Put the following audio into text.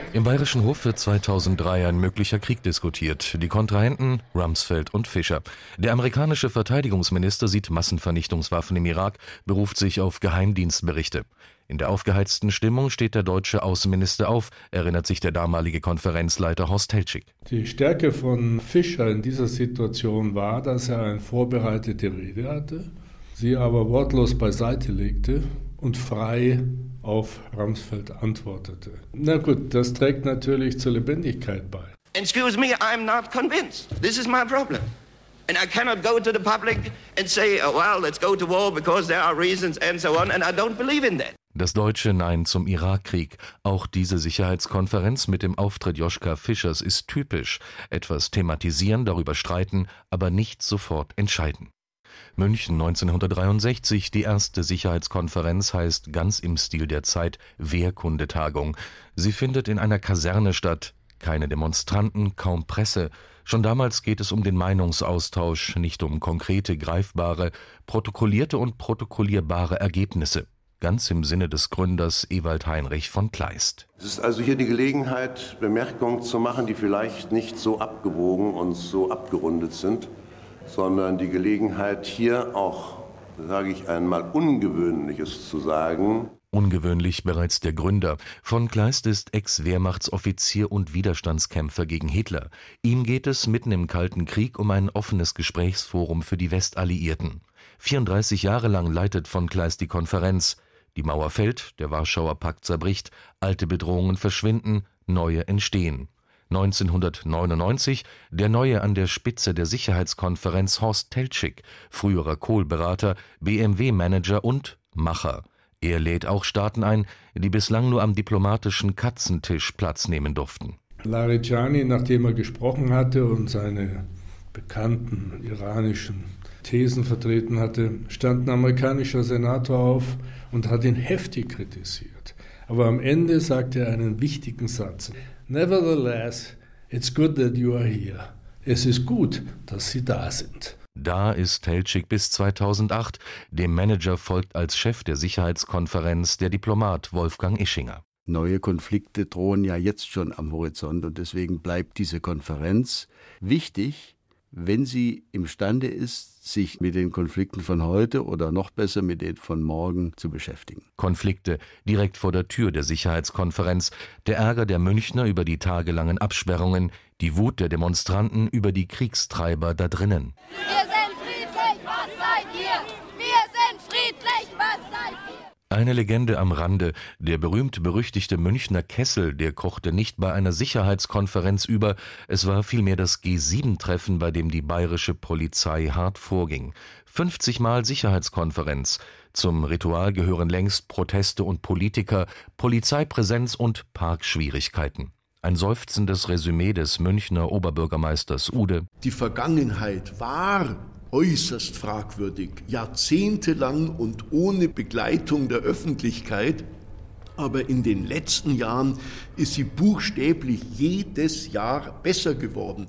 Im Bayerischen Hof wird 2003 ein möglicher Krieg diskutiert. Die Kontrahenten Rumsfeld und Fischer. Der amerikanische Verteidigungsminister sieht Massenvernichtungswaffen im Irak, beruft sich auf Geheimdienstberichte. In der aufgeheizten Stimmung steht der deutsche Außenminister auf, erinnert sich der damalige Konferenzleiter Horst Teltschik. Die Stärke von Fischer in dieser Situation war, dass er eine vorbereitete Rede hatte, sie aber wortlos beiseite legte und frei auf Rumsfeld antwortete. Na gut, das trägt natürlich zur Lebendigkeit bei. Excuse me, I'm not convinced. This is my problem. And I cannot go to the public and say, oh, well, let's go to war because there are reasons and so on, and I don't believe in that. Das deutsche Nein zum Irakkrieg. Auch diese Sicherheitskonferenz mit dem Auftritt Joschka Fischers ist typisch. Etwas thematisieren, darüber streiten, aber nicht sofort entscheiden. München 1963, die erste Sicherheitskonferenz, heißt ganz im Stil der Zeit Wehrkundetagung. Sie findet in einer Kaserne statt. Keine Demonstranten, kaum Presse. Schon damals geht es um den Meinungsaustausch, nicht um konkrete, greifbare, protokollierte und protokollierbare Ergebnisse. Ganz im Sinne des Gründers Ewald Heinrich von Kleist. Es ist also hier die Gelegenheit, Bemerkungen zu machen, die vielleicht nicht so abgewogen und so abgerundet sind, sondern die Gelegenheit, hier auch, sage ich einmal, Ungewöhnliches zu sagen. Ungewöhnlich bereits der Gründer. Von Kleist ist Ex-Wehrmachtsoffizier und Widerstandskämpfer gegen Hitler. Ihm geht es mitten im Kalten Krieg um ein offenes Gesprächsforum für die Westalliierten. 34 Jahre lang leitet von Kleist die Konferenz. Die Mauer fällt, der Warschauer Pakt zerbricht, alte Bedrohungen verschwinden, neue entstehen. 1999 der Neue an der Spitze der Sicherheitskonferenz Horst Teltschik, früherer Kohl-Berater, BMW-Manager und Macher. Er lädt auch Staaten ein, die bislang nur am diplomatischen Katzentisch Platz nehmen durften. Laridjani, nachdem er gesprochen hatte und seine bekannten iranischen Thesen vertreten hatte, stand ein amerikanischer Senator auf und hat ihn heftig kritisiert. Aber am Ende sagte er einen wichtigen Satz. Nevertheless, it's good that you are here. Es ist gut, dass Sie da sind. Da ist Teltschik bis 2008. Dem Manager folgt als Chef der Sicherheitskonferenz der Diplomat Wolfgang Ischinger. Neue Konflikte drohen ja jetzt schon am Horizont und deswegen bleibt diese Konferenz wichtig, wenn sie imstande ist, sich mit den Konflikten von heute oder noch besser mit denen von morgen zu beschäftigen. Konflikte direkt vor der Tür der Sicherheitskonferenz, der Ärger der Münchner über die tagelangen Absperrungen, die Wut der Demonstranten über die Kriegstreiber da drinnen. Wir sind friedlich, was seid ihr? Wir sind friedlich, was seid ihr? Eine Legende am Rande, der berühmt-berüchtigte Münchner Kessel, der kochte nicht bei einer Sicherheitskonferenz über, es war vielmehr das G7-Treffen, bei dem die bayerische Polizei hart vorging. 50 Mal Sicherheitskonferenz. Zum Ritual gehören längst Proteste und Politiker, Polizeipräsenz und Parkschwierigkeiten. Ein seufzendes Resümee des Münchner Oberbürgermeisters Ude. Die Vergangenheit war äußerst fragwürdig, jahrzehntelang und ohne Begleitung der Öffentlichkeit. Aber in den letzten Jahren ist sie buchstäblich jedes Jahr besser geworden.